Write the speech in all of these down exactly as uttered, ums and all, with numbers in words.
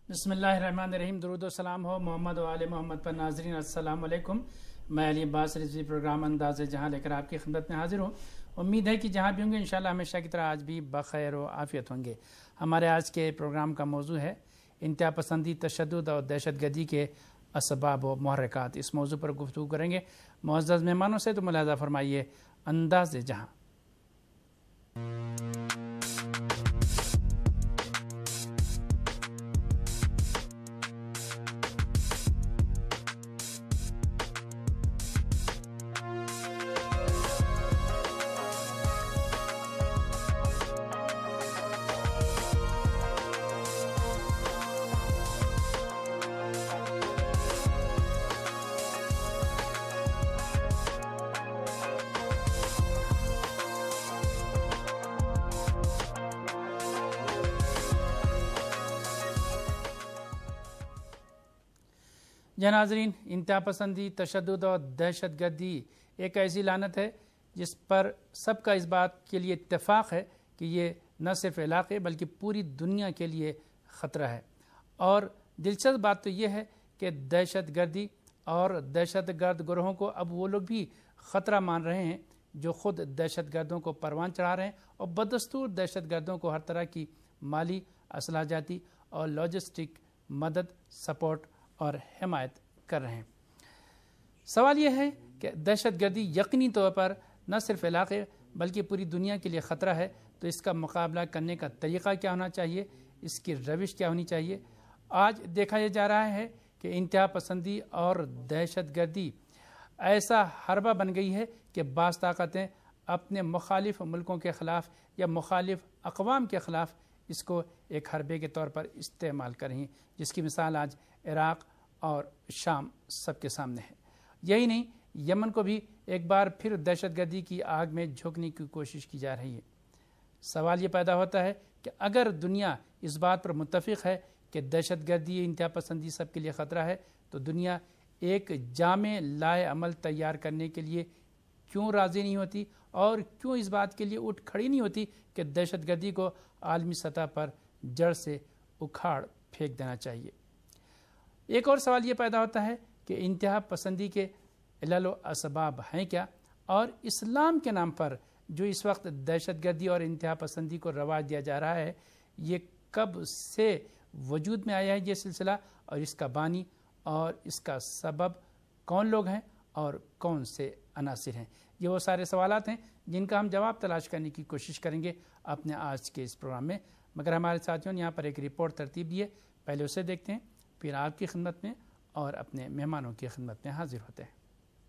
بسم اللہ الرحمن الرحیم۔ درود و سلام ہو محمد و آل محمد پر۔ ناظرین السلام علیکم، میں علی عباس رضوی پروگرام انداز جہاں لے کر آپ کی خدمت میں حاضر ہوں۔ امید ہے کہ جہاں بھی ہوں گے انشاءاللہ ہمیشہ کی طرح آج بھی بخیر و عافیت ہوں گے۔ ہمارے آج کے پروگرام کا موضوع ہے انتہا پسندی، تشدد اور دہشت گردی کے اسباب و محرکات۔ اس موضوع پر گفتگو کریں گے معزز مہمانوں سے، تو ملاحظہ فرمائیے انداز جہاں۔ جی ناظرین، انتہا پسندی، تشدد اور دہشت گردی ایک ایسی لعنت ہے جس پر سب کا اس بات کے لیے اتفاق ہے کہ یہ نہ صرف علاقے بلکہ پوری دنیا کے لیے خطرہ ہے۔ اور دلچسپ بات تو یہ ہے کہ دہشت گردی اور دہشت گرد گروہوں کو اب وہ لوگ بھی خطرہ مان رہے ہیں جو خود دہشت گردوں کو پروان چڑھا رہے ہیں اور بدستور دہشت گردوں کو ہر طرح کی مالی، اسلحہ جاتی اور لاجسٹک مدد، سپورٹ اور حمایت کر رہے ہیں۔ سوال یہ ہے کہ دہشت گردی یقینی طور پر نہ صرف علاقے بلکہ پوری دنیا کے لیے خطرہ ہے، تو اس کا مقابلہ کرنے کا طریقہ کیا ہونا چاہیے، اس کی روش کیا ہونی چاہیے۔ آج دیکھا یہ جا رہا ہے کہ انتہا پسندی اور دہشت گردی ایسا حربہ بن گئی ہے کہ بعض طاقتیں اپنے مخالف ملکوں کے خلاف یا مخالف اقوام کے خلاف اس کو ایک حربے کے طور پر استعمال کر رہی ہیں، جس کی مثال آج عراق اور شام سب کے سامنے ہے۔ یہی نہیں، یمن کو بھی ایک بار پھر دہشت گردی کی آگ میں جھونکنے کی کوشش کی جا رہی ہے۔ سوال یہ پیدا ہوتا ہے کہ اگر دنیا اس بات پر متفق ہے کہ دہشت گردی، انتہا پسندی سب کے لیے خطرہ ہے، تو دنیا ایک جامع لائے عمل تیار کرنے کے لیے کیوں راضی نہیں ہوتی اور کیوں اس بات کے لیے اٹھ کھڑی نہیں ہوتی کہ دہشت گردی کو عالمی سطح پر جڑ سے اکھاڑ پھینک دینا چاہیے۔ ایک اور سوال یہ پیدا ہوتا ہے کہ انتہا پسندی کے علل و اسباب ہیں کیا، اور اسلام کے نام پر جو اس وقت دہشت گردی اور انتہا پسندی کو رواج دیا جا رہا ہے، یہ کب سے وجود میں آیا ہے یہ سلسلہ، اور اس کا بانی اور اس کا سبب کون لوگ ہیں اور کون سے عناصر ہیں۔ یہ وہ سارے سوالات ہیں جن کا ہم جواب تلاش کرنے کی کوشش کریں گے اپنے آج کے اس پروگرام میں، مگر ہمارے ساتھیوں نے یہاں پر ایک رپورٹ ترتیب دی ہے، پہلے اسے دیکھتے ہیں، پھر آپ کی خدمت میں اور اپنے مہمانوں کی خدمت میں حاضر ہوتے ہیں۔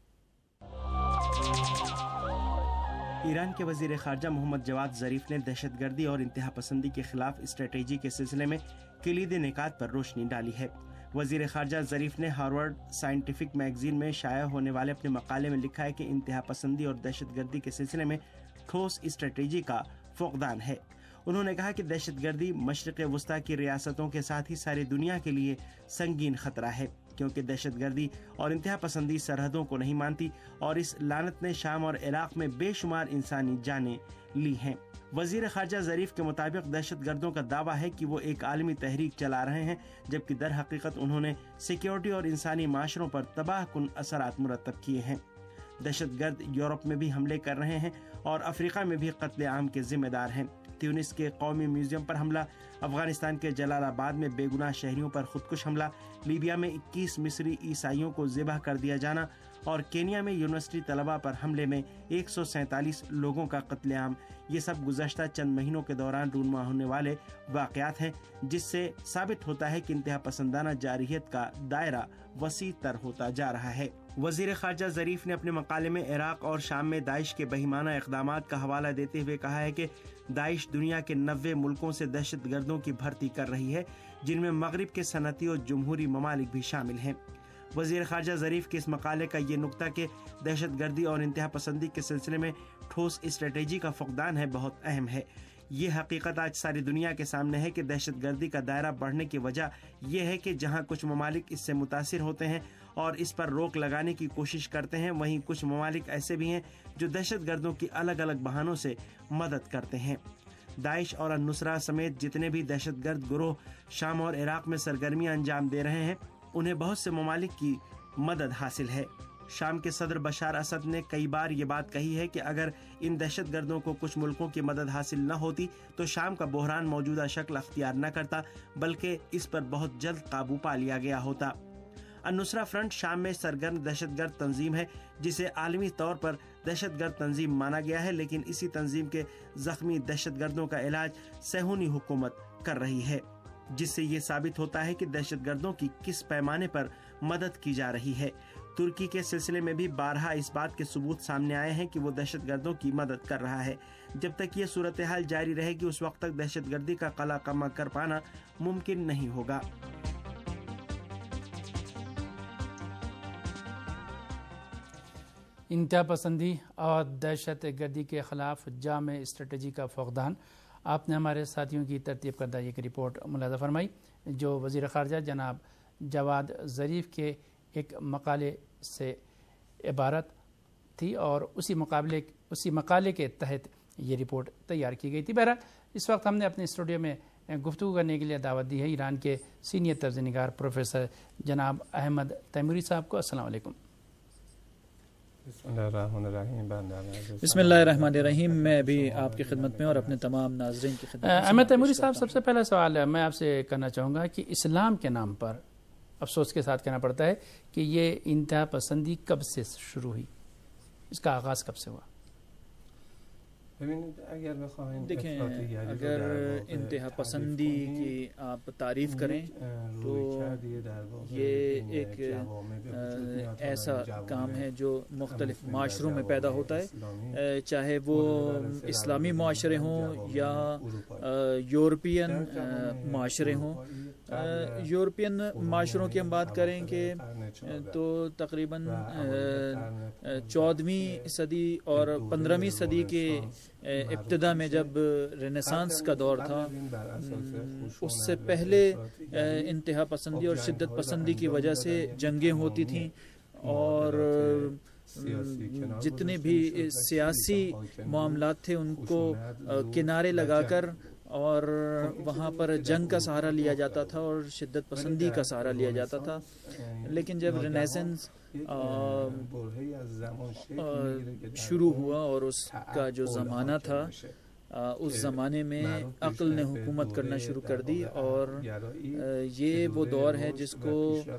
ایران کے وزیر خارجہ محمد جواد ظریف نے دہشت گردی اور انتہا پسندی کے خلاف اسٹریٹجی کے سلسلے میں کلیدی نکات پر روشنی ڈالی ہے۔ وزیر خارجہ ظریف نے ہارورڈ سائنٹیفک میگزین میں شائع ہونے والے اپنے مقالے میں لکھا ہے کہ انتہا پسندی اور دہشت گردی کے سلسلے میں ٹھوس اسٹریٹجی کا فقدان ہے۔ انہوں نے کہا کہ دہشت گردی مشرق وسطی کی ریاستوں کے ساتھ ہی ساری دنیا کے لیے سنگین خطرہ ہے، کیونکہ دہشت گردی اور انتہا پسندی سرحدوں کو نہیں مانتی اور اس لعنت نے شام اور عراق میں بے شمار انسانی جانیں لی ہیں۔ وزیر خارجہ ظریف کے مطابق دہشت گردوں کا دعویٰ ہے کہ وہ ایک عالمی تحریک چلا رہے ہیں، جبکہ در حقیقت انہوں نے سیکیورٹی اور انسانی معاشروں پر تباہ کن اثرات مرتب کیے ہیں۔ دہشت گرد یورپ میں بھی حملے کر رہے ہیں اور افریقہ میں بھی قتل عام کے ذمہ دار ہیں۔ تیونس کے قومی میوزیم پر حملہ، افغانستان کے جلال آباد میں بے گناہ شہریوں پر خودکش حملہ، لیبیا میں اکیس مصری عیسائیوں کو ذبح کر دیا جانا اور کینیا میں یونیورسٹی طلباء پر حملے میں ایک سو سینتالیس لوگوں کا قتل عام، یہ سب گزشتہ چند مہینوں کے دوران رونما ہونے والے واقعات ہیں، جس سے ثابت ہوتا ہے کہ انتہا پسندانہ جارحیت کا دائرہ وسیع تر ہوتا جا رہا ہے۔ وزیر خارجہ ظریف نے اپنے مقالے میں عراق اور شام میں داعش کے بہیمانہ اقدامات کا حوالہ دیتے ہوئے کہا ہے کہ داعش دنیا کے نوے ملکوں سے دہشت گردوں کی بھرتی کر رہی ہے، جن میں مغرب کے صنعتی اور جمہوری ممالک بھی شامل ہیں۔ وزیر خارجہ ظریف کے اس مقالے کا یہ نقطہ کہ دہشت گردی اور انتہا پسندی کے سلسلے میں ٹھوس اسٹریٹجی کا فقدان ہے، بہت اہم ہے۔ یہ حقیقت آج ساری دنیا کے سامنے ہے کہ دہشت گردی کا دائرہ بڑھنے کی وجہ یہ ہے کہ جہاں کچھ ممالک اس سے متاثر ہوتے ہیں اور اس پر روک لگانے کی کوشش کرتے ہیں، وہیں کچھ ممالک ایسے بھی ہیں جو دہشت گردوں کی الگ الگ بہانوں سے مدد کرتے ہیں۔ داعش اور النصرہ سمیت جتنے بھی دہشت گرد گروہ شام اور عراق میں سرگرمیاں انجام دے رہے ہیں انہیں بہت سے ممالک کی مدد حاصل ہے۔ شام کے صدر بشار اسد نے کئی بار یہ بات کہی ہے کہ اگر ان دہشت گردوں کو کچھ ملکوں کی مدد حاصل نہ ہوتی تو شام کا بحران موجودہ شکل اختیار نہ کرتا، بلکہ اس پر بہت جلد قابو پا لیا گیا ہوتا۔ النصرہ فرنٹ شام میں سرگرم دہشت گرد تنظیم ہے جسے عالمی طور پر دہشت گرد تنظیم مانا گیا ہے، لیکن اسی تنظیم کے زخمی دہشت گردوں کا علاج صہیونی حکومت کر رہی ہے، جس سے یہ ثابت ہوتا ہے کہ دہشت گردوں کی کس پیمانے پر مدد کی جا رہی ہے۔ ترکی کے سلسلے میں بھی بارہا اس بات کے ثبوت سامنے آئے ہیں کہ وہ دہشت گردوں کی مدد کر رہا ہے۔ جب تک یہ صورتحال جاری رہے گی اس وقت تک دہشت گردی کا قلع کما کر پانا ممکن نہیں ہوگا۔ انتہا پسندی اور دہشت گردی کے خلاف جامع اسٹریٹجی کا فقدان۔ آپ نے ہمارے ساتھیوں کی ترتیب کردہ ایک رپورٹ ملاحظہ فرمائی جو وزیر خارجہ جناب جواد ظریف کے ایک مقالے سے عبارت تھی، اور اسی مقابلے اسی مقالے کے تحت یہ رپورٹ تیار کی گئی تھی۔ بہرحال اس وقت ہم نے اپنے اسٹوڈیو میں گفتگو کرنے کے لیے دعوت دی ہے ایران کے سینئر طرز نگار پروفیسر جناب احمد تیموری صاحب کو۔ السلام علیکم۔ بسم اللہ الرحمن الرحیم۔ میں بھی آپ کی خدمت میں اور اپنے تمام ناظرین کی خدمت میں۔ احمد تیموری صاحب، سب سے پہلا سوال میں آپ سے کرنا چاہوں گا کہ اسلام کے نام پر افسوس کے ساتھ کہنا پڑتا ہے کہ یہ انتہا پسندی کب سے شروع ہوئی، اس کا آغاز کب سے ہوا؟ دیکھیں، اگر انتہا پسندی کی آپ تعریف کریں تو یہ ایک ایسا کام ہے جو مختلف معاشروں میں پیدا ہوتا ہے، چاہے وہ اسلامی معاشرے ہوں یا یورپین معاشرے ہوں۔ یورپین معاشروں کی ہم بات کریں کہ تو تقریباً چودہویں صدی اور پندرہویں صدی کے ابتدا میں جب رینیسانس کا دور تھا، اس سے پہلے انتہا پسندی اور شدت پسندی کی وجہ سے جنگیں ہوتی تھیں، اور جتنے بھی سیاسی معاملات تھے ان کو کنارے لگا کر اور وہاں پر جنگ کا سہارا لیا جاتا تھا اور شدت پسندی کا سہارا لیا جاتا تھا۔ لیکن جب رینیسانس شروع ہوا اور اس کا جو زمانہ تھا، اس زمانے میں عقل نے حکومت کرنا شروع کر دی، اور یہ وہ دور ہے جس کو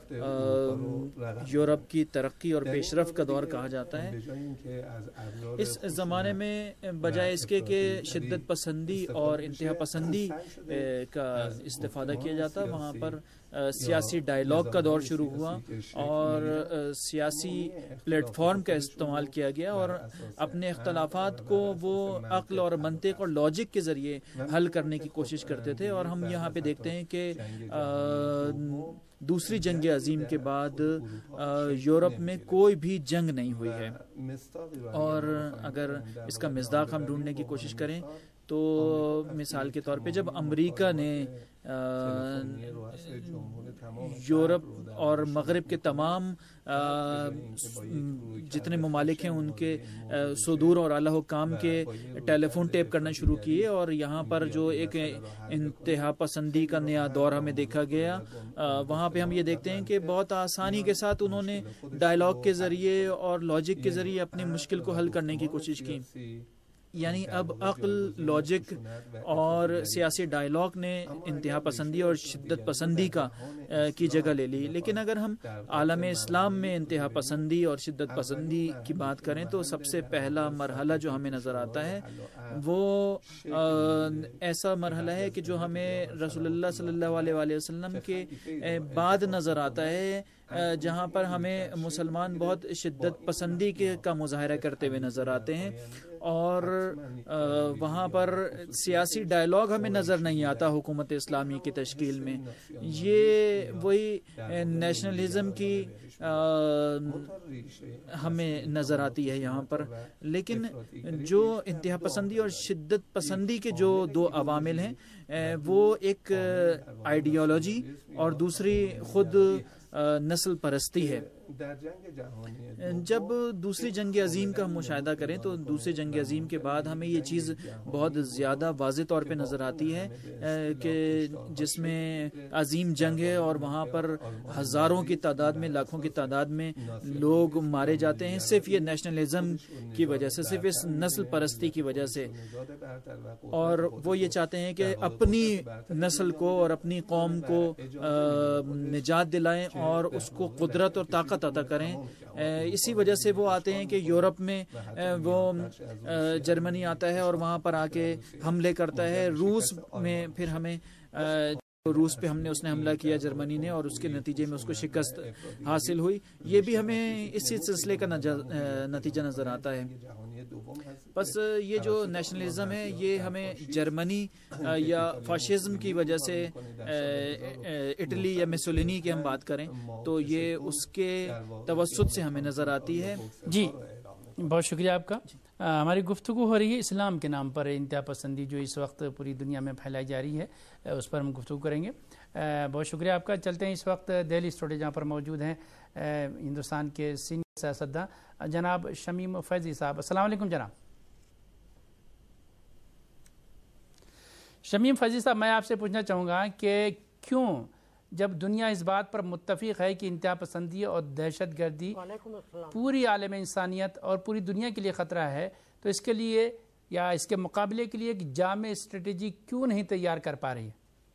یورپ کی ترقی اور پیش رفت کا دور کہا جاتا ہے۔ اس زمانے میں بجائے اس کے کہ شدت پسندی اور انتہا پسندی کا استفادہ کیا جاتا، وہاں پر سیاسی ڈائیلاگ کا دور شروع ہوا اور سیاسی پلیٹ فارم کا استعمال کیا گیا، اور اپنے اختلافات کو وہ عقل اور منطق اور لاجک کے ذریعے حل کرنے کی کوشش کرتے تھے۔ اور ہم یہاں پہ دیکھتے ہیں کہ دوسری جنگ عظیم کے بعد یورپ میں کوئی بھی جنگ نہیں ہوئی ہے، اور اگر اس کا مصداق ہم ڈھونڈنے کی کوشش کریں تو مثال کے طور پہ جب امریکہ نے یورپ اور مغرب کے تمام جتنے ممالک ہیں ان کے صدور اور اعلی حکام کے ٹیلی فون ٹیپ کرنا شروع کیے، اور یہاں پر جو ایک انتہا پسندی کا نیا دور ہمیں دیکھا گیا، وہاں پہ ہم یہ دیکھتے ہیں کہ بہت آسانی کے ساتھ انہوں نے ڈائیلاگ کے ذریعے اور لاجک کے ذریعے اپنی مشکل کو حل کرنے کی کوشش کی۔ یعنی اب عقل، لاجک اور سیاسی ڈائیلاگ نے انتہا پسندی اور شدت پسندی کا کی جگہ لے لی۔ لیکن اگر ہم عالم اسلام میں انتہا پسندی اور شدت پسندی کی بات کریں تو سب سے پہلا مرحلہ جو ہمیں نظر آتا ہے وہ ایسا مرحلہ ہے کہ جو ہمیں رسول اللہ صلی اللہ علیہ وآلہ وسلم کے بعد نظر آتا ہے، جہاں پر ہمیں مسلمان بہت شدت پسندی کے کا مظاہرہ کرتے ہوئے نظر آتے ہیں، اور وہاں پر سیاسی ڈائیلاگ ہمیں نظر نہیں آتا حکومت اسلامی کی تشکیل میں۔ یہ وہی نیشنلزم کی ہمیں نظر آتی ہے یہاں پر۔ لیکن جو انتہا پسندی اور شدت پسندی کے جو دو عوامل ہیں وہ ایک آئیڈیالوجی اور دوسری خود نسل پرستی ہے۔ جب دوسری جنگ عظیم کا ہم مشاہدہ کریں تو دوسری جنگ عظیم کے بعد ہمیں یہ چیز بہت زیادہ واضح طور پہ نظر آتی ہے کہ جس میں عظیم جنگ ہے اور وہاں پر ہزاروں کی تعداد میں لاکھوں کی تعداد میں لوگ مارے جاتے ہیں صرف یہ نیشنلزم کی وجہ سے، صرف اس نسل پرستی کی وجہ سے، اور وہ یہ چاہتے ہیں کہ اپنی نسل کو اور اپنی قوم کو نجات دلائیں اور اس کو قدرت اور طاقت عطا کریں۔ اسی وجہ سے وہ آتے ہیں کہ یورپ میں وہ جرمنی آتا ہے اور وہاں پر آ کے حملے کرتا ہے، روس میں پھر ہمیں روس پہ ہم نے اس نے حملہ کیا جرمنی نے، اور اس کے نتیجے میں اس کو شکست حاصل ہوئی۔ یہ بھی ہمیں اسی سلسلے کا نتیجہ نظر آتا ہے۔ بس یہ جو نیشنلزم ہے یہ ہمیں جرمنی یا فاشزم کی وجہ سے، اٹلی یا میسولینی کی ہم بات کریں تو یہ اس کے توسط سے ہمیں نظر آتی ہے۔ جی بہت شکریہ آپ کا۔ ہماری گفتگو ہو رہی ہے اسلام کے نام پر انتہا پسندی جو اس وقت پوری دنیا میں پھیلائی جا رہی ہے، اس پر ہم گفتگو کریں گے۔ بہت شکریہ آپ کا۔ چلتے ہیں اس وقت دہلی اسٹوڈیو جہاں پر موجود ہیں ہندوستان کے سینئر سیاستداں جناب شمیم فیضی صاحب۔ السلام علیکم جناب۔ شمیم فیضی صاحب، میں آپ سے پوچھنا چاہوں گا کہ کیوں جب دنیا اس بات پر متفق ہے کہ انتہا پسندی اور دہشت گردی پوری عالم انسانیت اور پوری دنیا کے لیے خطرہ ہے، تو اس کے لیے یا اس کے مقابلے کے لیے ایک جامع اسٹریٹجی کیوں نہیں تیار کر پا رہی ہے؟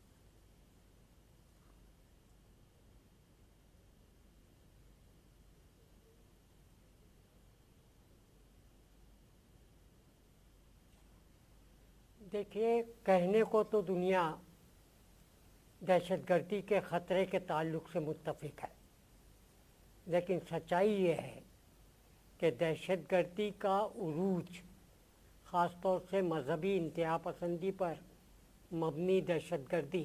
دیکھیے، کہنے کو تو دنیا دہشت گردی کے خطرے کے تعلق سے متفق ہے، لیکن سچائی یہ ہے کہ دہشت گردی کا عروج، خاص طور سے مذہبی انتہا پسندی پر مبنی دہشت گردی،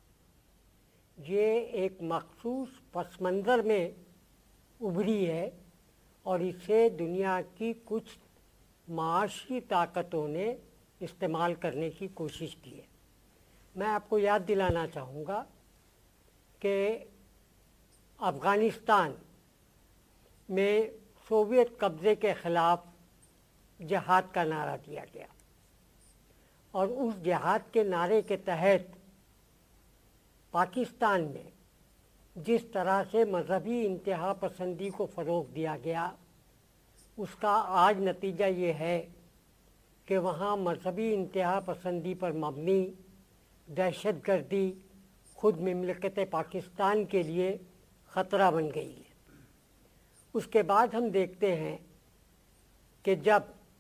یہ ایک مخصوص پس منظر میں ابھری ہے اور اسے دنیا کی کچھ معاشی طاقتوں نے استعمال کرنے کی کوشش کی ہے۔ میں آپ کو یاد دلانا چاہوں گا کہ افغانستان میں سوویت قبضے کے خلاف جہاد کا نعرہ دیا گیا، اور اس جہاد کے نعرے کے تحت پاکستان میں جس طرح سے مذہبی انتہا پسندی کو فروغ دیا گیا، اس کا آج نتیجہ یہ ہے کہ وہاں مذہبی انتہا پسندی پر مبنی دہشت گردی خود مملکت پاکستان کے لیے خطرہ بن گئی ہے۔ اس کے بعد ہم دیکھتے ہیں کہ جب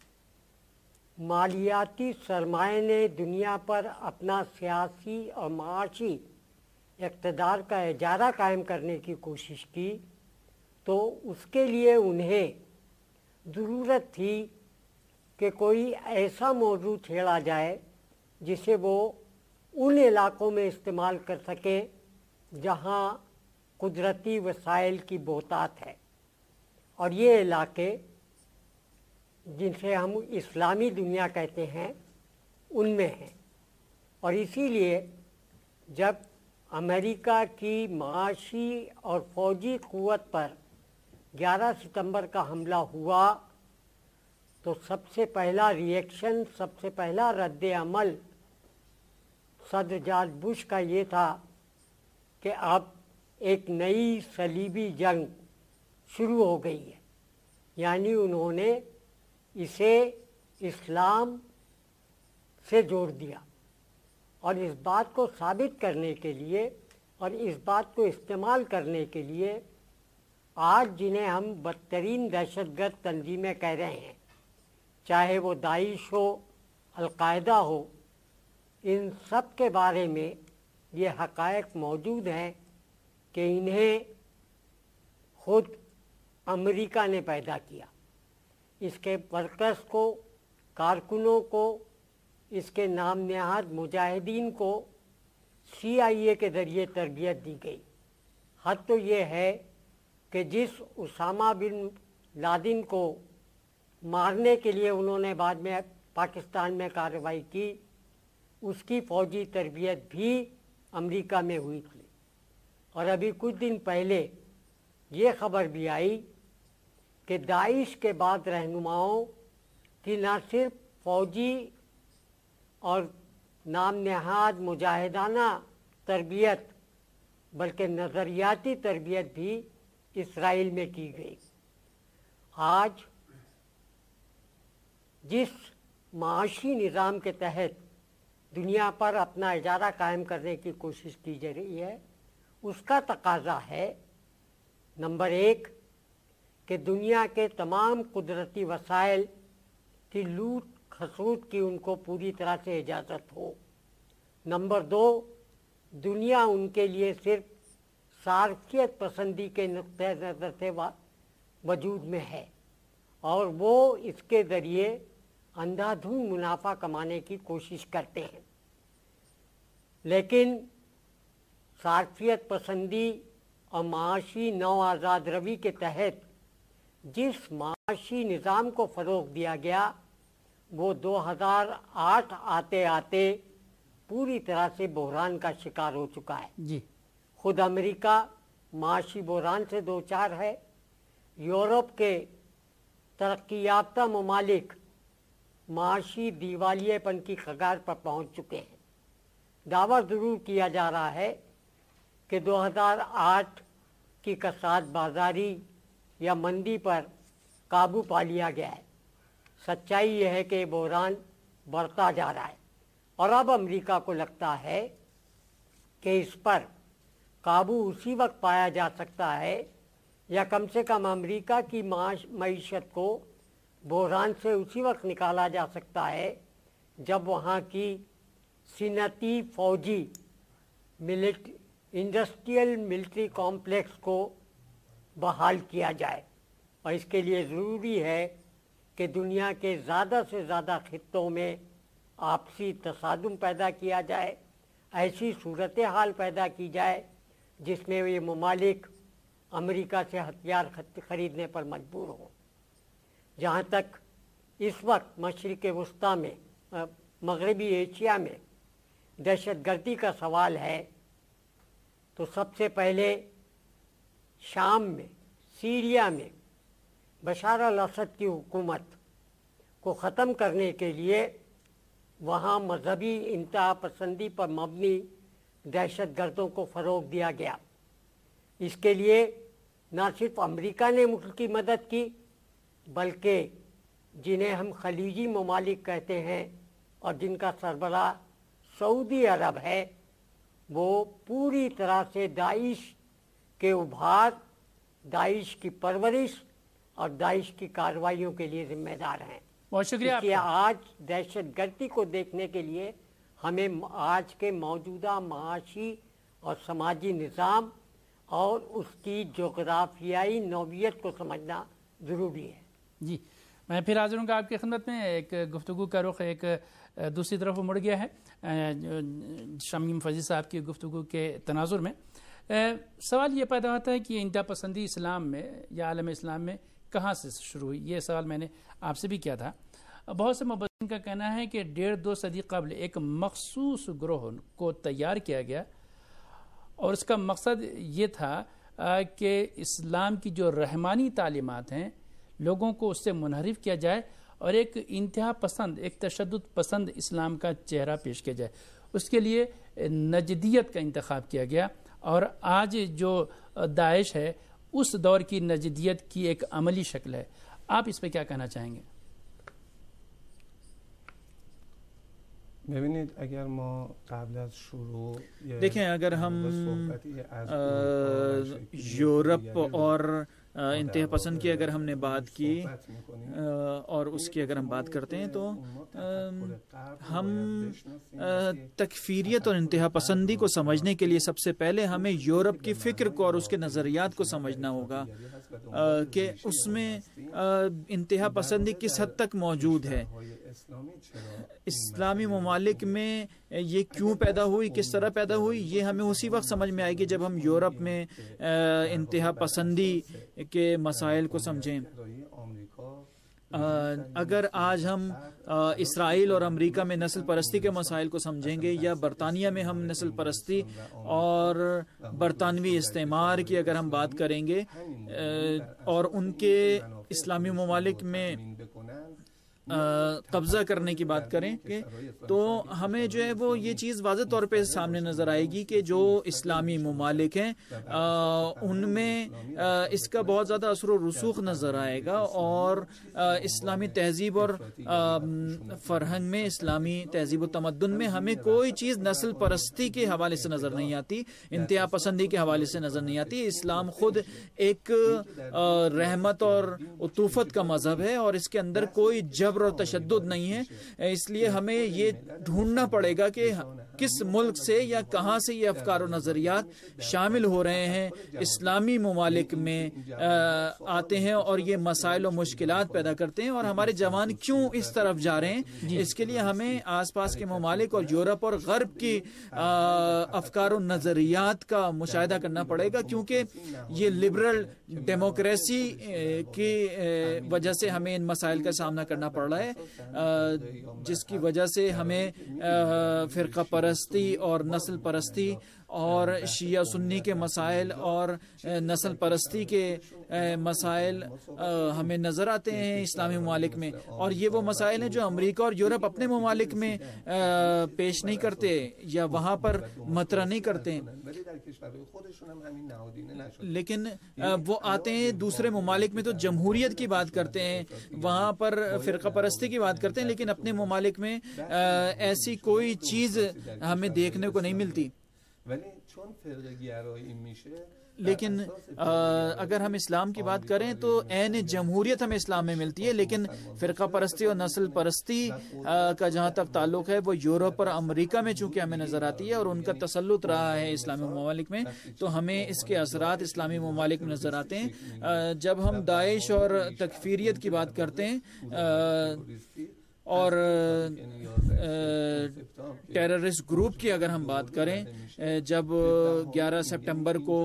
مالیاتی سرمایہ نے دنیا پر اپنا سیاسی اور معاشی اقتدار کا اجارہ قائم کرنے کی کوشش کی، تو اس کے لیے انہیں ضرورت تھی کہ کوئی ایسا موضوع چھیڑا جائے جسے وہ ان علاقوں میں استعمال کر سکیں جہاں قدرتی وسائل کی بہتات ہے، اور یہ علاقے جن سے ہم اسلامی دنیا کہتے ہیں ان میں ہیں۔ اور اسی لیے جب امریکہ کی معاشی اور فوجی قوت پر گیارہ ستمبر کا حملہ ہوا تو سب سے پہلا ری ایکشن، سب سے پہلا رد عمل صدر جارج بش کا یہ تھا کہ اب ایک نئی صلیبی جنگ شروع ہو گئی ہے، یعنی انہوں نے اسے اسلام سے جوڑ دیا، اور اس بات کو ثابت کرنے کے لیے اور اس بات کو استعمال کرنے کے لیے آج جنہیں ہم بدترین دہشت گرد تنظیمیں کہہ رہے ہیں، چاہے وہ داعش ہو، القاعدہ ہو، ان سب کے بارے میں یہ حقائق موجود ہیں کہ انہیں خود امریکہ نے پیدا کیا۔ اس کے ورکرز کو، کارکنوں کو، اس کے نام نہاد مجاہدین کو سی آئی اے کے ذریعے تربیت دی گئی۔ حد تو یہ ہے کہ جس اسامہ بن لادن کو مارنے کے لیے انہوں نے بعد میں پاکستان میں کارروائی کی، اس کی فوجی تربیت بھی امریکہ میں ہوئی تھی۔ اور ابھی کچھ دن پہلے یہ خبر بھی آئی کہ داعش کے بعد رہنماؤں کی نہ صرف فوجی اور نام نہاد مجاہدانہ تربیت بلکہ نظریاتی تربیت بھی اسرائیل میں کی گئی. آج جس معاشی نظام کے تحت دنیا پر اپنا اجارہ قائم کرنے کی کوشش کی جا رہی ہے اس کا تقاضا ہے نمبر ایک کہ دنیا کے تمام قدرتی وسائل کی لوٹ کھسوٹ کی ان کو پوری طرح سے اجازت ہو. نمبر دو دنیا ان کے لیے صرف صارفیت پسندی کے نقطۂ نظر سے وجود میں ہے اور وہ اس کے ذریعے اندھا دھند منافع کمانے کی کوشش کرتے ہیں. لیکن صارفیت پسندی اور معاشی نو آزاد روی کے تحت جس معاشی نظام کو فروغ دیا گیا وہ دو ہزار آٹھ آتے آتے پوری طرح سے بحران کا شکار ہو چکا ہے. جی خود امریکہ معاشی بحران سے دو چار ہے. یورپ کے ترقی یافتہ ممالک معاشی دیوالیے پن کی کگار پر پہنچ چکے ہیں. دعویٰ ضرور کیا جا رہا ہے کہ دو ہزار آٹھ کی کساد بازاری یا مندی پر قابو پا لیا گیا ہے. سچائی یہ ہے کہ بحران بڑھتا جا رہا ہے اور اب امریکہ کو لگتا ہے کہ اس پر قابو اسی وقت پایا جا سکتا ہے یا کم سے کم امریکہ کی معاش معیشت کو بحران سے اسی وقت نکالا جا سکتا ہے جب وہاں کی صنعتی فوجی ملٹ انڈسٹریل ملٹری کمپلیکس کو بحال کیا جائے. اور اس کے لیے ضروری ہے کہ دنیا کے زیادہ سے زیادہ خطوں میں آپسی تصادم پیدا کیا جائے, ایسی صورتحال پیدا کی جائے جس میں یہ ممالک امریکہ سے ہتھیار خریدنے پر مجبور ہوں. جہاں تک اس وقت مشرق وسطیٰ میں مغربی ایشیا میں دہشت گردی کا سوال ہے تو سب سے پہلے شام میں سیریا میں بشار الاسد کی حکومت کو ختم کرنے کے لیے وہاں مذہبی انتہا پسندی پر مبنی دہشت گردوں کو فروغ دیا گیا. اس کے لیے نہ صرف امریکہ نے ملک کی مدد کی بلکہ جنہیں ہم خلیجی ممالک کہتے ہیں اور جن کا سربراہ سعودی عرب ہے وہ پوری طرح سے داعش کے ابھار, داعش کی پرورش اور داعش کی کارروائیوں کے لیے ذمہ دار ہیں. بہت شکریہ. کہ آج دہشت گردی کو دیکھنے کے لیے ہمیں آج کے موجودہ معاشی اور سماجی نظام اور اس کی جغرافیائی نوعیت کو سمجھنا ضروری ہے. جی میں پھر حاضر ہوں گا آپ کی خدمت میں. ایک گفتگو کا رخ ایک دوسری طرف مڑ گیا ہے شمیم فضی صاحب کی گفتگو کے تناظر میں. سوال یہ پیدا ہوتا ہے کہ انتہا پسندی اسلام میں یا عالم اسلام میں کہاں سے شروع ہوئی. یہ سوال میں نے آپ سے بھی کیا تھا. بہت سے مبصرین کا کہنا ہے کہ ڈیڑھ دو صدی قبل ایک مخصوص گروہ کو تیار کیا گیا اور اس کا مقصد یہ تھا کہ اسلام کی جو رحمانی تعلیمات ہیں لوگوں کو اس سے منحرف کیا جائے اور ایک انتہا پسند, ایک تشدد پسند اسلام کا چہرہ پیش کیا جائے. اس کے لیے نجدیت کا انتخاب کیا گیا اور آج جو داعش ہے اس دور کی نجدیت کی ایک عملی شکل ہے. آپ اس پہ کیا کہنا چاہیں گے؟ ببینید اگر ما قبل از شروع دیکھیں اگر ہم یورپ اور انتہا پسند کی اگر ہم نے بات کی اور اس کی اگر ہم بات کرتے ہیں تو ہم تکفیریت اور انتہا پسندی کو سمجھنے کے لیے سب سے پہلے ہمیں یورپ کی فکر کو اور اس کے نظریات کو سمجھنا ہوگا کہ اس میں انتہا پسندی کس حد تک موجود ہے, اسلامی ممالک میں یہ کیوں پیدا ہوئی, کس طرح پیدا ہوئی. یہ ہمیں اسی وقت سمجھ میں آئے گی جب ہم یورپ میں انتہا پسندی کے مسائل کو سمجھیں. اگر آج ہم اسرائیل اور امریکہ میں نسل پرستی کے مسائل کو سمجھیں گے، یا برطانیہ میں ہم نسل پرستی اور برطانوی استعمار کی اگر ہم بات کریں گے اور ان کے اسلامی ممالک میں قبضہ کرنے کی بات کریں کہ تو ہمیں جو ہے وہ یہ چیز واضح طور پہ سامنے نظر آئے گی کہ جو اسلامی ممالک ہیں ان میں اس کا بہت زیادہ اثر و رسوخ نظر آئے گا، اور اسلامی تہذیب اور فرہنگ میں، اسلامی تہذیب و تمدن میں ہمیں کوئی چیز نسل پرستی کے حوالے سے نظر نہیں آتی، انتہا پسندی کے حوالے سے نظر نہیں آتی۔ اسلام خود ایک رحمت اور عطوفت کا مذہب ہے، اور اس کے اندر کوئی جب اور تشدد نہیں ہے۔ اس لیے ہمیں یہ ڈھونڈنا پڑے گا کہ کس ملک سے یا کہاں سے یہ افکار و نظریات شامل ہو رہے ہیں، اسلامی ممالک میں آتے ہیں اور یہ مسائل و مشکلات پیدا کرتے ہیں، اور ہمارے جوان کیوں اس طرف جا رہے ہیں۔ اس کے لیے ہمیں آس پاس کے ممالک اور یورپ اور غرب کی افکار و نظریات کا مشاہدہ کرنا پڑے گا، کیونکہ یہ لبرل ڈیموکریسی کی وجہ سے ہمیں ان مسائل کا سامنا کرنا پڑ رہا ہے، جس کی وجہ سے ہمیں فرقہ پرستی اور نسل پرستی اور شیعہ سنی کے مسائل اور نسل پرستی کے مسائل ہمیں نظر آتے ہیں اسلامی ممالک میں، اور یہ وہ مسائل ہیں جو امریکہ اور یورپ اپنے ممالک میں پیش نہیں کرتے یا وہاں پر مطرح نہیں کرتے، لیکن وہ آتے ہیں دوسرے ممالک میں تو جمہوریت کی بات کرتے ہیں، وہاں پر فرقہ پرستی کی بات کرتے ہیں، لیکن اپنے ممالک میں ایسی کوئی چیز ہمیں دیکھنے کو نہیں ملتی۔ لیکن اگر ہم اسلام کی بات کریں تو عین جمہوریت ہمیں اسلام میں ملتی ہے، لیکن فرقہ پرستی اور نسل پرستی کا جہاں تک تعلق ہے وہ یورپ اور امریکہ میں چونکہ ہمیں نظر آتی ہے، اور ان کا تسلط رہا ہے اسلامی ممالک میں، تو ہمیں اس کے اثرات اسلامی ممالک میں نظر آتے ہیں۔ جب ہم داعش اور تکفیریت کی بات کرتے ہیں اور ٹیررسٹ گروپ کی اگر ہم بات کریں، جب گیارہ سپٹمبر کو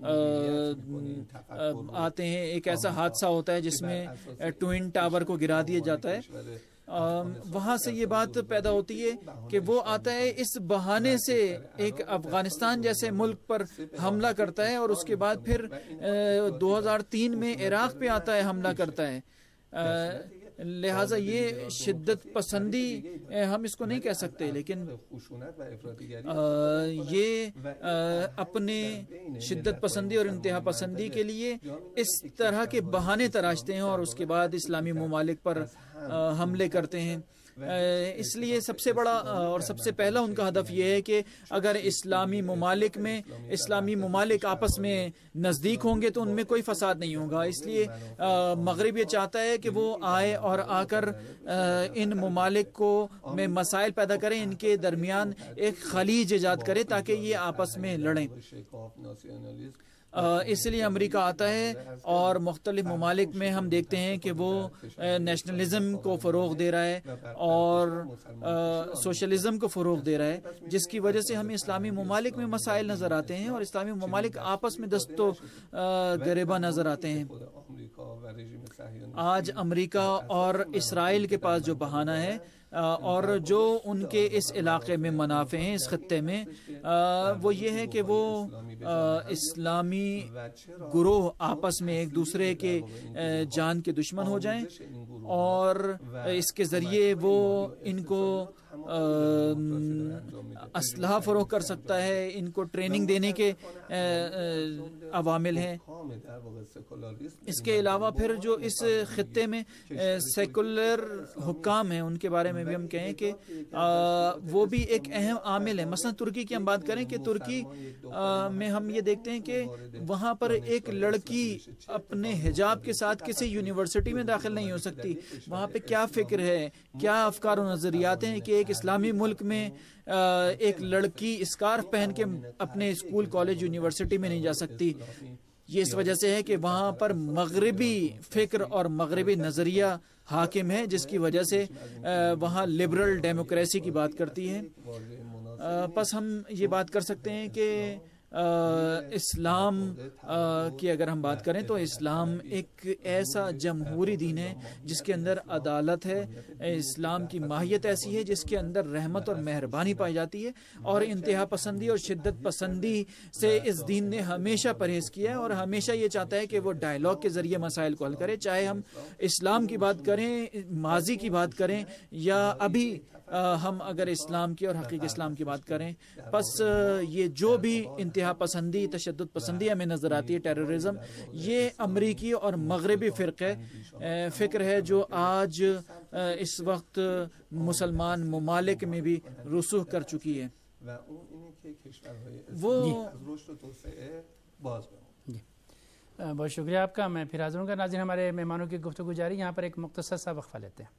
آتے ہیں، ایک ایسا حادثہ ہوتا ہے جس میں ٹوئن ٹاور کو گرا دیا جاتا ہے، وہاں سے یہ بات پیدا ہوتی ہے کہ وہ آتا ہے اس بہانے سے ایک افغانستان جیسے ملک پر حملہ کرتا ہے، اور اس کے بعد پھر دو ہزار تین میں عراق پہ آتا ہے، حملہ کرتا ہے۔ لہٰذا یہ شدت پسندی ہم اس کو نہیں کہہ سکتے، لیکن یہ اپنے شدت پسندی اور انتہا پسندی کے لیے اس طرح کے بہانے تراشتے ہیں اور اس کے بعد اسلامی ممالک پر حملے کرتے ہیں۔ اس لیے سب سے بڑا اور سب سے پہلا ان کا ہدف یہ ہے کہ اگر اسلامی ممالک میں اسلامی ممالک آپس میں نزدیک ہوں گے تو ان میں کوئی فساد نہیں ہوگا، اس لیے مغرب یہ چاہتا ہے کہ وہ آئے اور آ کر ان ممالک کو میں مسائل پیدا کریں، ان کے درمیان ایک خلیج ایجاد کرے تاکہ یہ آپس میں لڑیں۔ اس لیے امریکہ آتا ہے اور مختلف ممالک میں ہم دیکھتے ہیں کہ وہ نیشنلزم کو فروغ دے رہا ہے اور سوشلزم کو فروغ دے رہا ہے، جس کی وجہ سے ہمیں اسلامی ممالک میں مسائل نظر آتے ہیں اور اسلامی ممالک آپس میں دست و گریباں نظر آتے ہیں۔ آج امریکہ اور اسرائیل کے پاس جو بہانہ ہے اور جو ان کے اس علاقے میں منافع ہیں اس خطے میں، وہ یہ ہے کہ وہ اسلامی گروہ آپس میں ایک دوسرے کے جان کے دشمن ہو جائیں، اور اس کے ذریعے وہ ان کو اسلحہ فروخت کر سکتا ہے، ان کو ٹریننگ دینے کے عوامل ہیں۔ اس کے علاوہ پھر جو اس خطے میں سیکولر حکام ہیں ان کے بارے میں بھی ہم کہیں کہ وہ بھی ایک اہم عامل ہے۔ مثلا ترکی کی ہم بات کریں کہ ترکی میں ہم یہ دیکھتے ہیں کہ وہاں پر ایک لڑکی اپنے حجاب کے ساتھ کسی یونیورسٹی میں داخل نہیں ہو سکتی۔ وہاں پہ کیا فکر ہے، کیا افکار و نظریات ہیں کہ ایک اسلامی ملک میں ایک لڑکی اسکارف پہن کے اپنے اسکول، کالج، یونیورسٹی میں نہیں جا سکتی۔ یہ اس وجہ سے ہے کہ وہاں پر مغربی فکر اور مغربی نظریہ حاکم ہے، جس کی وجہ سے وہاں لبرل ڈیموکریسی کی بات کرتی ہے۔ بس ہم یہ بات کر سکتے ہیں کہ اسلام کی اگر ہم بات کریں تو اسلام ایک ایسا جمہوری دین ہے جس کے اندر عدالت ہے. اسلام کی ماہیت ایسی ہے جس کے اندر رحمت اور مہربانی پائی جاتی ہے, اور انتہا پسندی اور شدت پسندی سے اس دین نے ہمیشہ پرہیز کیا ہے, اور ہمیشہ یہ چاہتا ہے کہ وہ ڈائیلاگ کے ذریعے مسائل کو حل کرے. چاہے ہم اسلام کی بات کریں, ماضی کی بات کریں, یا ابھی ہم اگر اسلام کی اور حقیقی اسلام کی بات کریں. پس یہ جو بھی انتہا پسندی, تشدد پسندی ہمیں نظر آتی ہے, ٹیررزم, یہ امریکی اور مغربی فرقے فکر ہے جو آج اس وقت مسلمان ممالک میں بھی رسوخ کر چکی ہے. وہ بہت شکریہ آپ کا. میں پھر حاضر ہوں گا. ناظرین, ہمارے مہمانوں کی گفتگو جاری. یہاں پر ایک مختصر سا وقفہ لیتے ہیں.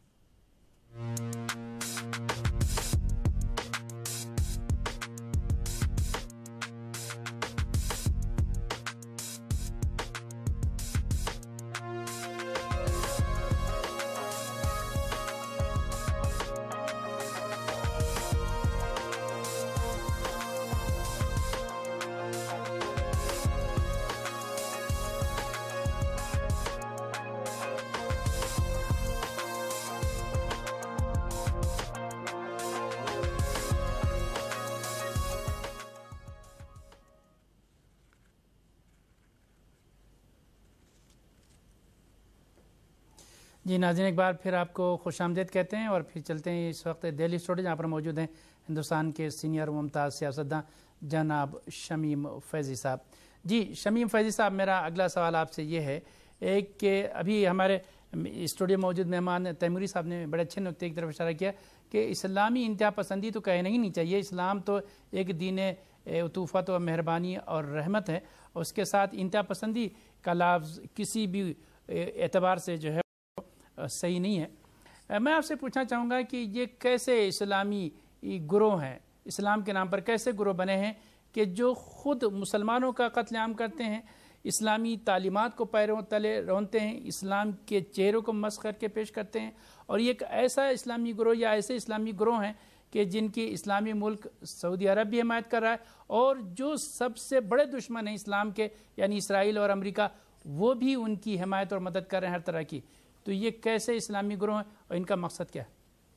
جی ناظرین, ایک بار پھر آپ کو خوش آمدید کہتے ہیں, اور پھر چلتے ہیں اس وقت دہلی اسٹوڈیو, جہاں پر موجود ہیں ہندوستان کے سینئر ممتاز سیاستداں جناب شمیم فیضی صاحب. جی شمیم فیضی صاحب, میرا اگلا سوال آپ سے یہ ہے ایک کہ ابھی ہمارے اسٹوڈیو موجود مہمان تیموری صاحب نے بڑے اچھے نقطے کی طرف اشارہ کیا کہ اسلامی انتہا پسندی تو کہنا ہی نہیں چاہیے. اسلام تو ایک دین عطوفت و مہربانی اور رحمت ہے, اور اس کے ساتھ انتہا پسندی کا لفظ کسی بھی اعتبار سے جو ہے صحیح نہیں ہے. میں آپ سے پوچھنا چاہوں گا کہ یہ کیسے اسلامی گروہ ہیں, اسلام کے نام پر کیسے گروہ بنے ہیں کہ جو خود مسلمانوں کا قتل عام کرتے ہیں, اسلامی تعلیمات کو پیروں تلے رونتے ہیں, اسلام کے چہروں کو مسخ کر کے پیش کرتے ہیں, اور یہ ایک ایسا اسلامی گروہ یا ایسے اسلامی گروہ ہیں کہ جن کی اسلامی ملک سعودی عرب بھی حمایت کر رہا ہے, اور جو سب سے بڑے دشمن ہیں اسلام کے یعنی اسرائیل اور امریکہ, وہ بھی ان کی حمایت اور مدد کر رہے ہیں ہر طرح کی. تو یہ کیسے اسلامی گروہ ہیں اور ان کا مقصد کیا ہے؟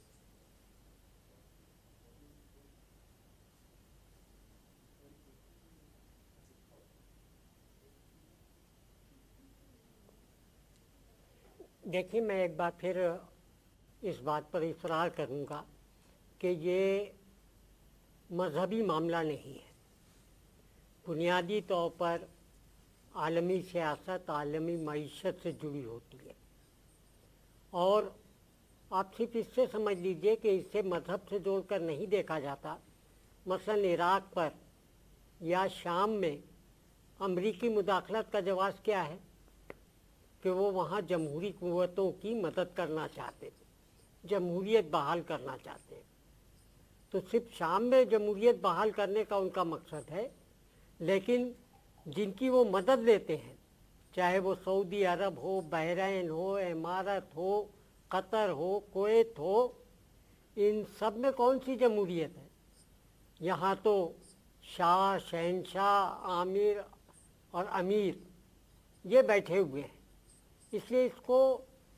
دیکھیے, میں ایک بار پھر اس بات پر اصرار کروں گا کہ یہ مذہبی معاملہ نہیں ہے. بنیادی طور پر عالمی سیاست عالمی معیشت سے جڑی ہوتی ہے, اور آپ صرف اس سے سمجھ لیجئے کہ اسے مذہب سے جوڑ کر نہیں دیکھا جاتا. مثلا عراق پر یا شام میں امریکی مداخلت کا جواز کیا ہے کہ وہ وہاں جمہوری قوتوں کی مدد کرنا چاہتے تھے, جمہوریت بحال کرنا چاہتے ہیں. تو صرف شام میں جمہوریت بحال کرنے کا ان کا مقصد ہے, لیکن جن کی وہ مدد لیتے ہیں, چاہے وہ سعودی عرب ہو, بحرین ہو, امارت ہو, قطر ہو, کویت ہو, ان سب میں کون سی جمہوریت ہے؟ یہاں تو شاہ, شہنشاہ, عامر اور امیر یہ بیٹھے ہوئے ہیں. اس لیے اس کو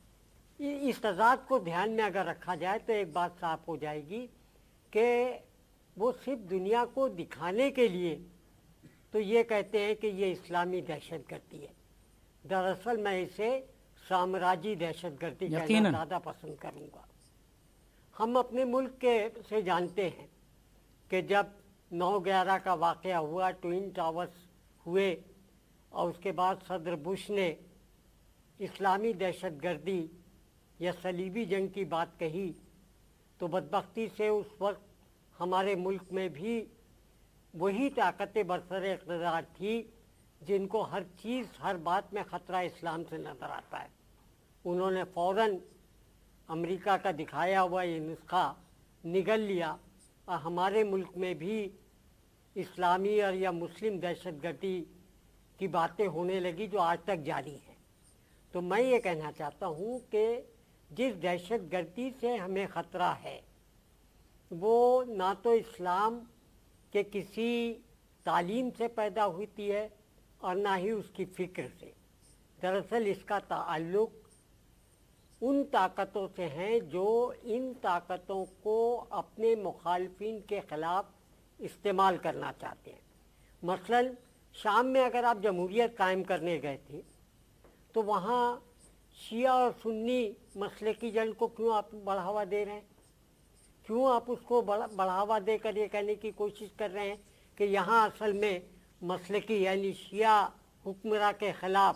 اس تضاد کو دھیان میں اگر رکھا جائے تو ایک بات صاف ہو جائے گی کہ وہ صرف دنیا کو دکھانے کے لیے تو یہ کہتے ہیں کہ یہ اسلامی دہشت گردی ہے. دراصل میں اسے سامراجی دہشت گردی کہنا زیادہ پسند کروں گا. ہم اپنے ملک کے سے جانتے ہیں کہ جب نو گیارہ کا واقعہ ہوا, ٹوئن ٹاورز ہوئے, اور اس کے بعد صدر بش نے اسلامی دہشت گردی یا صلیبی جنگ کی بات کہی, تو بدبختی سے اس وقت ہمارے ملک میں بھی وہی طاقتیں برسر اقتدار تھی جن کو ہر چیز ہر بات میں خطرہ اسلام سے نظر آتا ہے. انہوں نے فوراً امریکہ کا دکھایا ہوا یہ نسخہ نگل لیا, اور ہمارے ملک میں بھی اسلامی اور یا مسلم دہشت گردی کی باتیں ہونے لگی جو آج تک جاری ہیں. تو میں یہ کہنا چاہتا ہوں کہ جس دہشت گردی سے ہمیں خطرہ ہے وہ نہ تو اسلام کے کسی تعلیم سے پیدا ہوتی ہے اور نہ ہی اس کی فکر سے. دراصل اس کا تعلق ان طاقتوں سے ہیں جو ان طاقتوں کو اپنے مخالفین کے خلاف استعمال کرنا چاہتے ہیں. مثلا شام میں اگر آپ جمہوریت قائم کرنے گئے تھے تو وہاں شیعہ اور سنی مسئلے کی جنگ کو کیوں آپ بڑھاوا دے رہے ہیں؟ کیوں آپ اس کو بڑھاوا دے کر یہ کہنے کی کوشش کر رہے ہیں کہ یہاں اصل میں مسلکی یعنی شیعہ حکمراں کے خلاف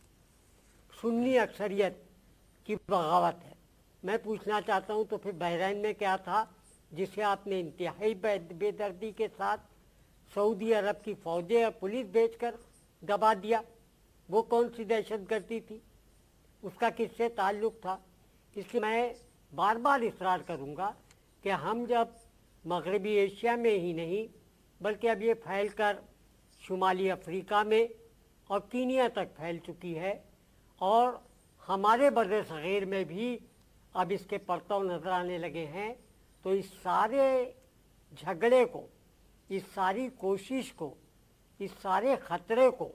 سنی اکثریت کی بغاوت ہے؟ میں پوچھنا چاہتا ہوں تو پھر بحرین میں کیا تھا جسے آپ نے انتہائی بے دردی کے ساتھ سعودی عرب کی فوجیں اور پولیس بھیج کر دبا دیا؟ وہ کون سی دہشت گردی تھی؟ اس کا کس سے تعلق تھا؟ اس لیے میں بار بار اصرار کروں گا کہ ہم جب مغربی ایشیا میں ہی نہیں بلکہ اب یہ پھیل کر شمالی افریقہ میں اور کینیا تک پھیل چکی ہے اور ہمارے بر صغیر میں بھی اب اس کے پرتو نظر آنے لگے ہیں، تو اس سارے جھگڑے کو، اس ساری کوشش کو، اس سارے خطرے کو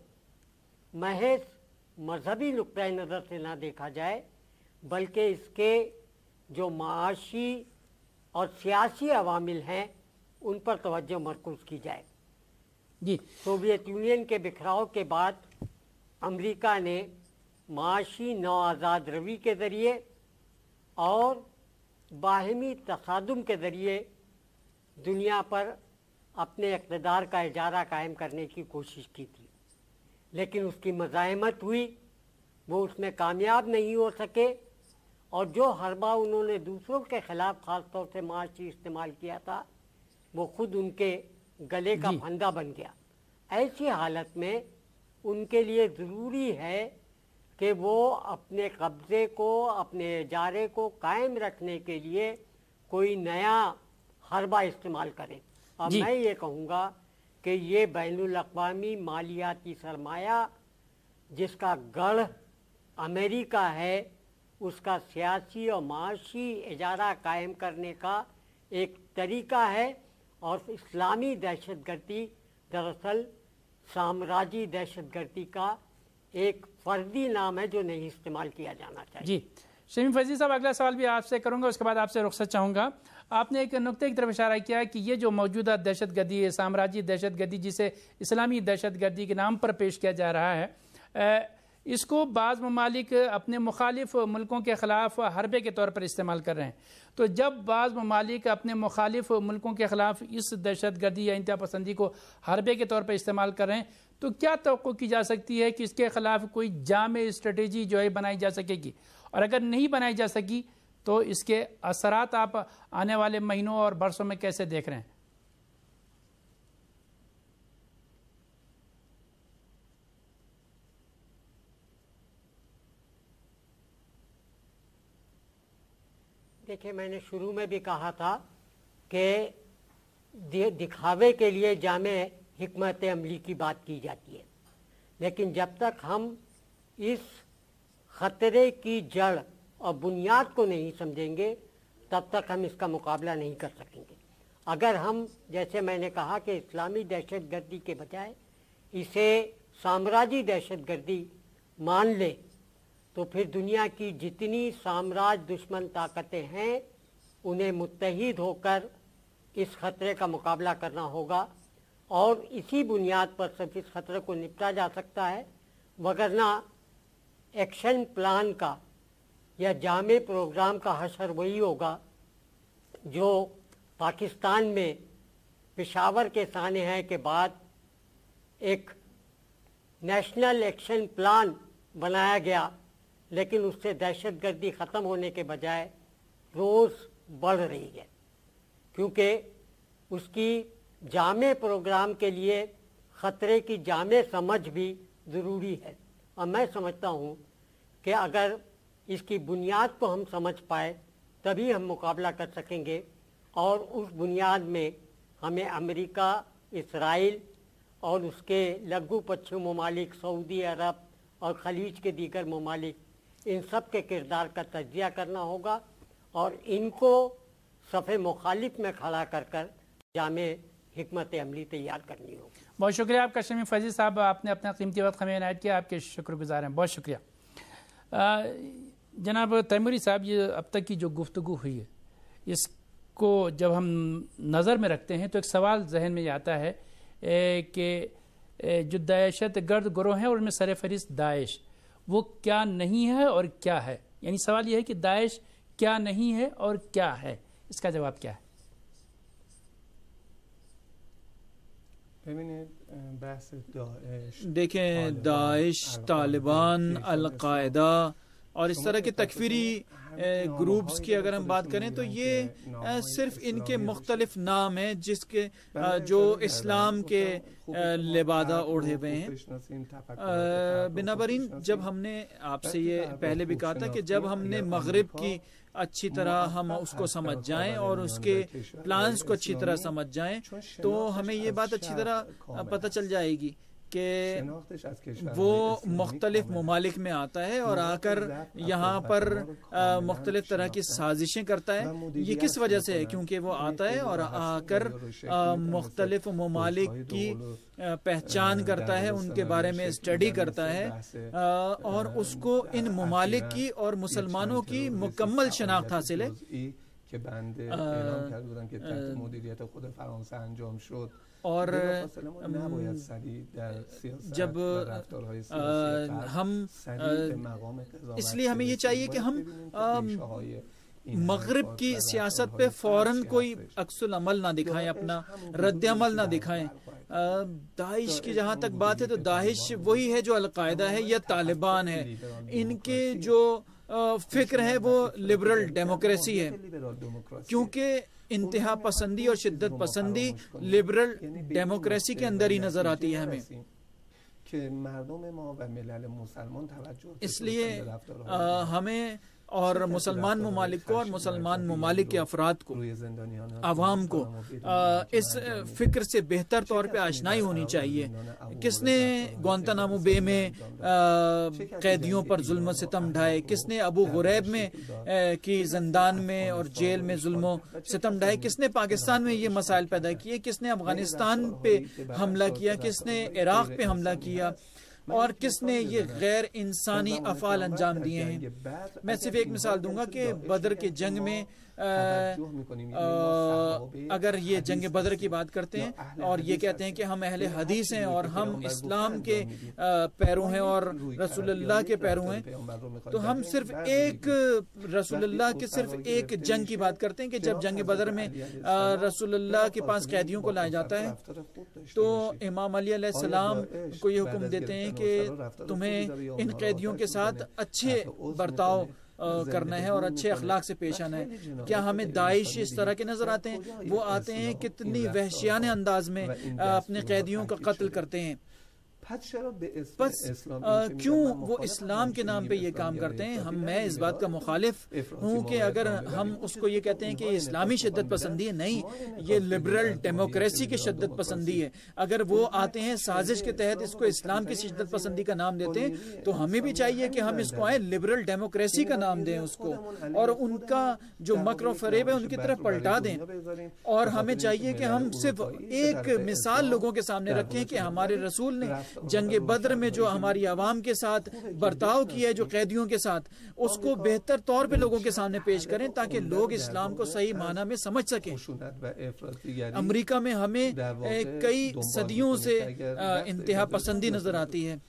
محض مذہبی نقطۂ نظر سے نہ دیکھا جائے بلکہ اس کے جو معاشی اور سیاسی عوامل ہیں ان پر توجہ مرکوز کی جائے. جی سوویت یونین کے بکھراؤ کے بعد امریکہ نے معاشی نو آزاد روی کے ذریعے اور باہمی تصادم کے ذریعے دنیا پر اپنے اقتدار کا اجارہ قائم کرنے کی کوشش کی تھی، لیکن اس کی مزاحمت ہوئی، وہ اس میں کامیاب نہیں ہو سکے اور جو حربہ انہوں نے دوسروں کے خلاف خاص طور سے معاشی استعمال کیا تھا وہ خود ان کے گلے کا پھندا بن گیا. ایسی حالت میں ان کے لیے ضروری ہے کہ وہ اپنے قبضے کو، اپنے اجارے کو قائم رکھنے کے لیے کوئی نیا حربہ استعمال کریں. اور جی. میں یہ کہوں گا کہ یہ بین الاقوامی مالیاتی سرمایہ جس کا گڑھ امریکہ ہے، اس کا سیاسی اور معاشی اجارہ قائم کرنے کا ایک طریقہ ہے، اور اسلامی دہشت گردی دراصل سامراجی دہشت گردی کا ایک فرضی نام ہے جو نہیں استعمال کیا جانا چاہیے. جی شمیم فیضی صاحب، اگلا سوال بھی آپ سے کروں گا، اس کے بعد آپ سے رخصت چاہوں گا. آپ نے ایک نقطے کی طرف اشارہ کیا ہے کہ یہ جو موجودہ دہشت گردی ہے، سامراجی دہشت گردی جسے اسلامی دہشت گردی کے نام پر پیش کیا جا رہا ہے، اس کو بعض ممالک اپنے مخالف ملکوں کے خلاف حربے کے طور پر استعمال کر رہے ہیں. تو جب بعض ممالک اپنے مخالف ملکوں کے خلاف اس دہشت گردی یا انتہا پسندی کو حربے کے طور پر استعمال کر رہے ہیں، تو کیا توقع کی جا سکتی ہے کہ اس کے خلاف کوئی جامع اسٹریٹجی جو ہے بنائی جا سکے گی؟ اور اگر نہیں بنائی جا سکی تو اس کے اثرات آپ آنے والے مہینوں اور برسوں میں کیسے دیکھ رہے ہیں؟ دیکھیں، میں نے شروع میں بھی کہا تھا کہ دکھاوے کے لیے جامع حکمت عملی کی بات کی جاتی ہے، لیکن جب تک ہم اس خطرے کی جڑ اور بنیاد کو نہیں سمجھیں گے تب تک ہم اس کا مقابلہ نہیں کر سکیں گے. اگر ہم، جیسے میں نے کہا کہ اسلامی دہشت گردی کے بجائے اسے سامراجی دہشت گردی مان لیں تو پھر دنیا کی جتنی سامراج دشمن طاقتیں ہیں انہیں متحد ہو کر اس خطرے کا مقابلہ کرنا ہوگا، اور اسی بنیاد پر صرف اس خطرے کو نپٹا جا سکتا ہے، وگرنہ ایکشن پلان کا یا جامع پروگرام کا حشر وہی ہوگا جو پاکستان میں پشاور کے سانحہ کے بعد ایک نیشنل ایکشن پلان بنایا گیا، لیکن اس سے دہشت گردی ختم ہونے کے بجائے روز بڑھ رہی ہے، کیونکہ اس کی جامع پروگرام کے لیے خطرے کی جامع سمجھ بھی ضروری ہے. اور میں سمجھتا ہوں کہ اگر اس کی بنیاد کو ہم سمجھ پائے تبھی ہم مقابلہ کر سکیں گے، اور اس بنیاد میں ہمیں امریکہ، اسرائیل اور اس کے لگو پچھم ممالک سعودی عرب اور خلیج کے دیگر ممالک، ان سب کے کردار کا تجزیہ کرنا ہوگا اور ان کو صف مخالف میں کھڑا کر کر جامع حکمت عملی تیار کرنی ہوگی. بہت شکریہ آپ کا شمیم فیضی صاحب، آپ نے اپنا قیمتی وقت ہمیں عنایت کیا، آپ کے شکر گزار ہیں، بہت شکریہ۔ جناب تیموری صاحب، یہ اب تک کی جو گفتگو ہوئی ہے اس کو جب ہم نظر میں رکھتے ہیں تو ایک سوال ذہن میں یہ آتا ہے کہ جو دہشت گرد گروہ ہیں اور ان میں سر فہرست داعش، وہ کیا نہیں ہے اور کیا ہے؟ یعنی سوال یہ ہے کہ داعش کیا نہیں ہے اور کیا ہے، اس کا جواب کیا ہے؟ دیکھیں، داعش، طالبان، القاعدہ اور اس طرح کے تکفیری گروپس کی اگر ہم بات کریں تو یہ صرف ان کے مختلف نام ہیں جس کے جو اسلام کے لبادہ اوڑھے ہوئے ہیں۔ بنابراین جب ہم نے آپ سے یہ پہلے بھی کہا تھا کہ جب ہم نے مغرب کی اچھی طرح ہم اس کو سمجھ جائیں اور اس کے پلانز کو اچھی طرح سمجھ جائیں تو ہمیں یہ بات اچھی طرح پتہ چل جائے گی کہ وہ مختلف ممالک میں آتا ہے اور آ کر یہاں پر مختلف طرح کی سازشیں کرتا ہے۔ یہ کس وجہ سے ہے؟ کیونکہ وہ آتا ہے اور آ کر مختلف ممالک کی پہچان کرتا ہے، ان کے بارے میں اسٹڈی کرتا ہے اور اس کو ان ممالک کی اور مسلمانوں کی مکمل شناخت حاصل ہے۔ اور جب ہم اس لیے ہمیں یہ چاہیے کہ ہم مغرب کی سیاست پہ فوراً کوئی عکس العمل نہ دکھائیں، اپنا رد عمل نہ دکھائیں۔ داعش کی جہاں تک بات ہے تو داعش وہی ہے جو القاعدہ ہے یا طالبان ہے، ان کے جو فکر ہے وہ لبرل ڈیموکریسی ہے، کیونکہ انتہا پسندی اور شدت پسندی لبرل ڈیموکریسی کے اندر ہی نظر آتی ہے ہمیں۔ اس لیے ہمیں اور مسلمان ممالک کو اور مسلمان ممالک کے افراد کو، عوام کو اس فکر سے بہتر طور پہ آشنائی ہونی چاہیے۔ کس نے گوانتانامو بے میں قیدیوں پر ظلم و ستم ڈھائے، کس نے ابو غریب میں کی زندان میں اور جیل میں ظلم و ستم ڈھائے، کس نے پاکستان میں یہ مسائل پیدا کیے، کس نے افغانستان پہ حملہ کیا، کس نے عراق پہ حملہ کیا، اور کس نے یہ غیر انسانی افعال انجام دیے ہیں۔ میں صرف ایک مثال دوں گا کہ بدر کے جنگ میں اگر یہ جنگ بدر کی بات کرتے ہیں اور یہ کہتے ہیں کہ ہم اہل حدیث ہیں اور ہم اسلام کے پیرو ہیں اور رسول اللہ کے پیرو ہیں، تو ہم صرف ایک رسول اللہ کے صرف ایک جنگ کی بات کرتے ہیں کہ جب جنگ بدر میں رسول اللہ کے پاس قیدیوں کو لایا جاتا ہے تو امام علی علیہ السلام کو یہ حکم دیتے ہیں کہ تمہیں ان قیدیوں کے ساتھ اچھے برتاؤ کرنا ہے اور اچھے اخلاق سے پیش آنا ہے۔ کیا ہمیں داعش اس طرح کے نظر آتے ہیں؟ وہ آتے ہیں کتنی وحشیانہ انداز میں اپنے قیدیوں کا قتل کرتے ہیں۔ بس کیوں وہ اسلام کے نام پہ یہ کام کرتے ہیں؟ ہم میں اس بات کا مخالف ہوں کہ اگر ہم اس کو یہ کہتے ہیں کہ یہ اسلامی شدت پسندی ہے، نہیں، یہ لبرل ڈیموکریسی کی شدت پسندی ہے۔ اگر وہ آتے ہیں سازش کے تحت اس کو اسلام کی شدت پسندی کا نام دیتے ہیں تو ہمیں بھی چاہیے کہ ہم اس کو آئیں لبرل ڈیموکریسی کا نام دیں اس کو، اور ان کا جو مکر و فریب ہے ان کی طرف پلٹا دیں۔ اور ہمیں چاہیے کہ ہم صرف ایک مثال لوگوں کے سامنے رکھیں کہ ہمارے رسول نے جنگ بدر میں جو ہماری عوام کے ساتھ برتاؤ کیا ہے، جو قیدیوں کے ساتھ، اس کو بہتر طور پہ لوگوں کے سامنے پیش کریں تاکہ لوگ اسلام کو صحیح معنی میں سمجھ سکیں۔ امریکہ میں ہمیں کئی صدیوں سے انتہا پسندی نظر آتی ہے،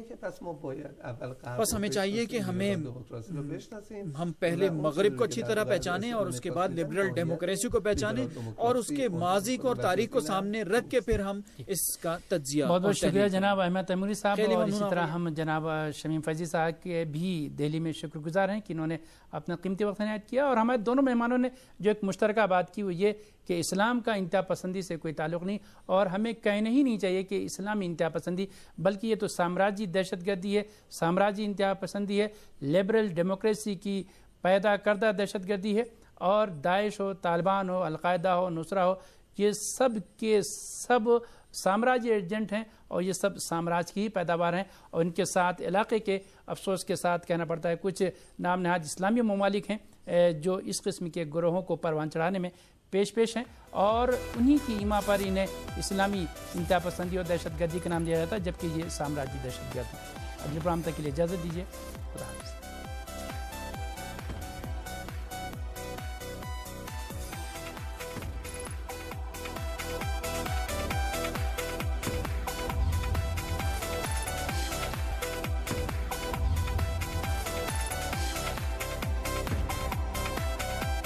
بس ہمیں چاہیے کہ ہمیں ہم پہلے مغرب کو اچھی طرح پہچانیں اور اس کے بعد لبرل ڈیموکریسی کو پہچانیں اور اس کے ماضی کو اور تاریخ کو سامنے رکھ کے پھر ہم اس کا تجزیہ۔ بہت بہت شکریہ جناب احمد تیموری صاحب، اور اسی طرح ہم جناب شمیم فیضی صاحب کے بھی دہلی میں شکر گزار ہیں کہ انہوں نے اپنا قیمتی وقت عنایت کیا، اور ہمارے دونوں مہمانوں نے جو ایک مشترکہ بات کی وہ یہ کہ اسلام کا انتہا پسندی سے کوئی تعلق نہیں، اور ہمیں کہنا ہی نہیں چاہیے کہ اسلامی انتہا پسندی، بلکہ یہ تو سامراجی دہشت گردی ہے، سامراجی انتہا پسندی ہے، لبرل ڈیموکریسی کی پیدا کردہ دہشت گردی ہے، اور داعش ہو، طالبان ہو، القاعدہ ہو، نصرہ ہو، یہ سب کے سب سامراجی ایجنٹ ہیں اور یہ سب سامراج کی ہی پیداوار ہیں، اور ان کے ساتھ علاقے کے افسوس کے ساتھ کہنا پڑتا ہے کچھ نام نہاد اسلامی ممالک ہیں جو اس قسم کے گروہوں کو پروان چڑھانے میں پیش پیش ہیں اور انہی کی ایما پر انہیں اسلامی انتہا پسندی اور دہشت گردی کا نام دیا جاتا ہے، جبکہ یہ سامراجی دہشت گردی۔ اگلے پروگرام تک کے لیے اجازت دیجیے، خدا حافظ۔